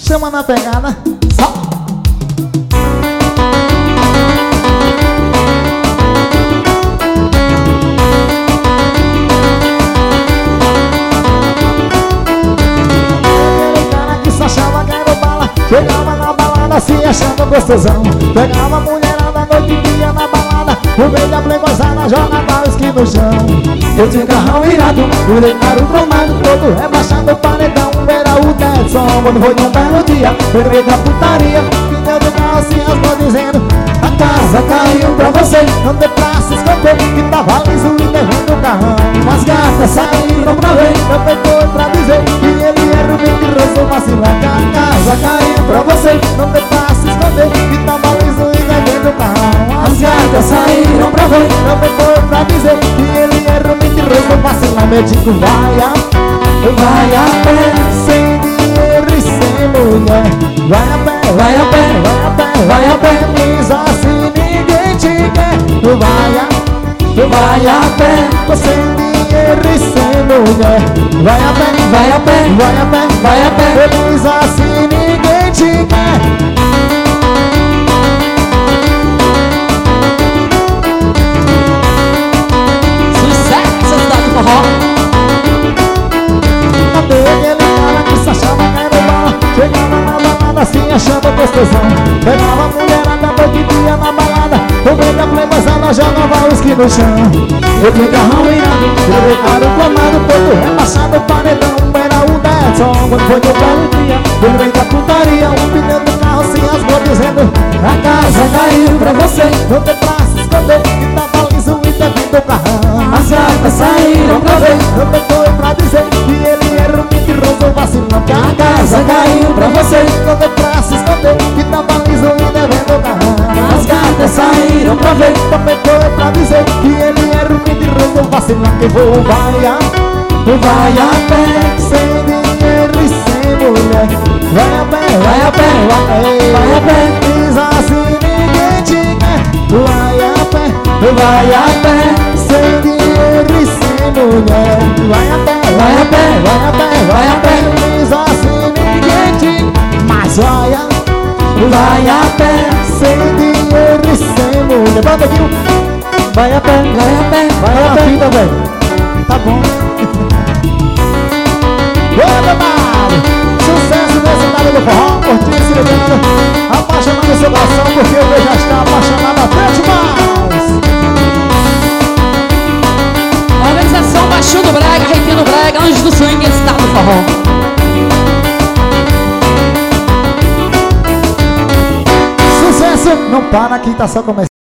Chama na pegada. Só. Aquele cara que só chama quero bala. Chegava na balada se achando gostosão. Pegava a mulherada a noite e dia na balada. O meio da playboyzada jogava os que no chão. Eu tinha um carrão irado, virei caro cromado, todo rebaixado, o paredão era o Edson. Quando foi num belo dia, foi no meio da putaria, pneu do carro se rasgou dizendo: a casa caiu pra você, não deu pra se esconder, que tava liso e devendo o carrão. As gatas saíram pra ver, também foi pra dizer que ele era o mentiroso vacilão. A casa caiu pra você, não deu pra se esconder, que tava liso e devendo o carrão. As gatas saíram pra ver, também foi pra dizer que ele era o mentiroso vacilão. Eu digo vai a pé, sem dinheiro e sem mulher. Vai a pé, vai a pé, vai a pé, vai a pé, diz assim ninguém te quer. Vai a pé, sem dinheiro e sem mulher. Vai a pé, vai a pé, vai a pé, vai a pé, diz assim ninguém te quer. Chegava na balada assim achando gostosão. Pegava a mulherada noite e dia na balada. O meio da playboyzada jogava os que no chão. Eu tinha carrão irado, virei caro cromado, todo rebaixado, paredão era o Edson. Quando foi no belo dia, no meio da putaria, o pneu do carro se rasgou dizendo: a casa caiu pra você, não tem pra se esconder, que tava liso e devendo o carrão. As gatas saíram pra ver, também foi pra dizer que ele era o mentiroso vacilão. Que a casa caiu pra você, não tem pra se esconder, que tava liso e devendo o carrão. As gatas saíram pra ver, também foi pra dizer que ele era o mentiroso vacilão. Que vou vai a pé, sem dinheiro e sem mulher. Vai a pé, vai a pé, vai a pé, diz assim ninguém te quer. Vai a pé, sem dinheiro e sem mulher. Vai a pé, vai a pé, vai a pé, vai a pé, diz assim ninguém te quer. Mas vai a pé, sem dinheiro e sem mulher. Bota aqui, vai a pé, vai a pé, vai a pé, velho. Tá bom. Ô, meu mano, sucesso nesse lado do forró, curtindo esse ligando, apaixonado no seu coração, porque eu já está apaixonado até demais. Organização Baixinho do Brega, Requinho do Brega, Anjos do Swing, esse lado do forró. Sucesso, não para que tá só começando.